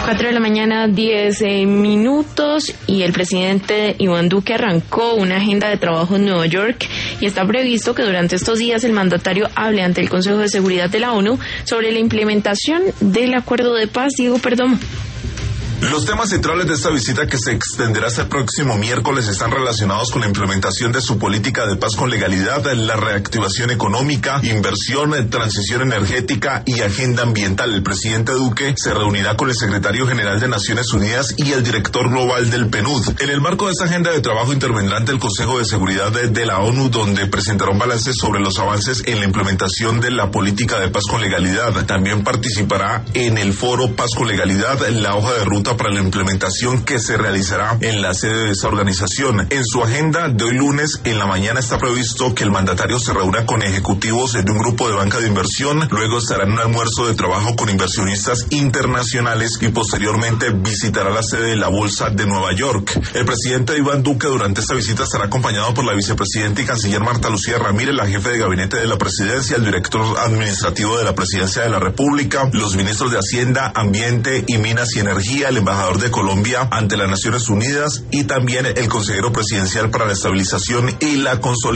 4 de la mañana, 10 minutos, y el presidente Iván Duque arrancó una agenda de trabajo en Nueva York y está previsto que durante estos días el mandatario hable ante el Consejo de Seguridad de la ONU sobre la implementación del acuerdo de paz. Diego Perdomo. Los temas centrales de esta visita, que se extenderá hasta el próximo miércoles, están relacionados con la implementación de su política de paz con legalidad, la reactivación económica, inversión, transición energética y agenda ambiental. El presidente Duque se reunirá con el secretario general de Naciones Unidas y el director global del PNUD. En el marco de esta agenda de trabajo intervendrá ante el Consejo de Seguridad de la ONU, donde presentará un balance sobre los avances en la implementación de la política de paz con legalidad. También participará en el foro Paz con Legalidad, la hoja de ruta para la implementación que se realizará en la sede de esa organización. En su agenda de hoy lunes en la mañana está previsto que el mandatario se reúna con ejecutivos de un grupo de banca de inversión, luego estará en un almuerzo de trabajo con inversionistas internacionales y posteriormente visitará la sede de la Bolsa de Nueva York. El presidente Iván Duque durante esta visita estará acompañado por la vicepresidenta y canciller Marta Lucía Ramírez, la jefe de gabinete de la presidencia, el director administrativo de la presidencia de la República, los ministros de Hacienda, Ambiente y Minas y Energía, el embajador de Colombia ante las Naciones Unidas y también el consejero presidencial para la estabilización y la consolidación